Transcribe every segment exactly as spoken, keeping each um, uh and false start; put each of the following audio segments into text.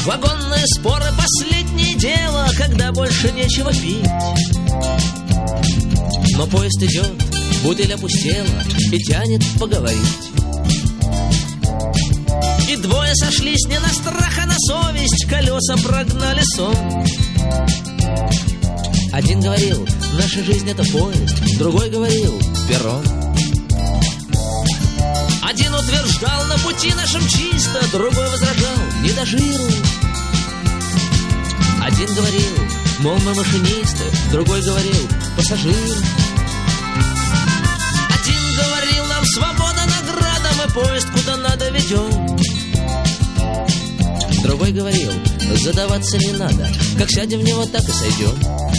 Вагонные споры — последнее дело, когда больше нечего пить. Но поезд идет, бутыль опустела и тянет поговорить. И двое сошлись не на страх, а на совесть, колеса прогнали сон. Один говорил: наша жизнь — это поезд. Другой говорил: перрон. Один утверждал: на пути нашем чисто. Другой возражал: не дожируй. Один говорил: мол, мы машинисты. Другой говорил: пассажиры. Один говорил: нам свобода награда, мы поезд куда надо ведем. Другой говорил: задаваться не надо, как сядем в него, так и сойдем.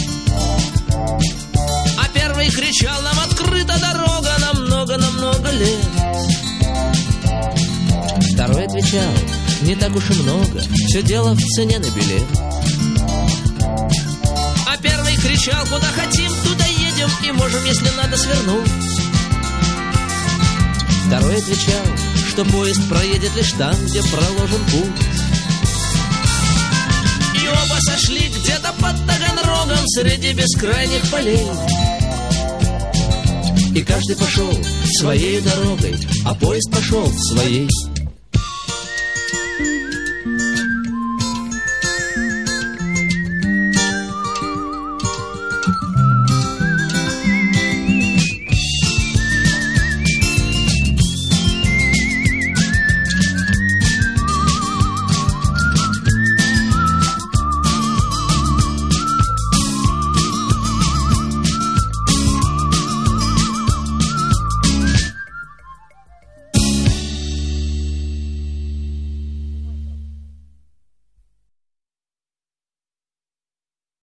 А первый кричал: нам открыта дорога на много-намного лет. Второй отвечал: не так уж и много, все дело в цене на билет. А первый кричал: куда хотим, туда едем, и можем, если надо, свернуть. Второй отвечал, что поезд проедет лишь там, где проложен путь. И оба сошли где-то под Таганрогом среди бескрайних полей. И каждый пошел своей дорогой, а поезд пошел своей.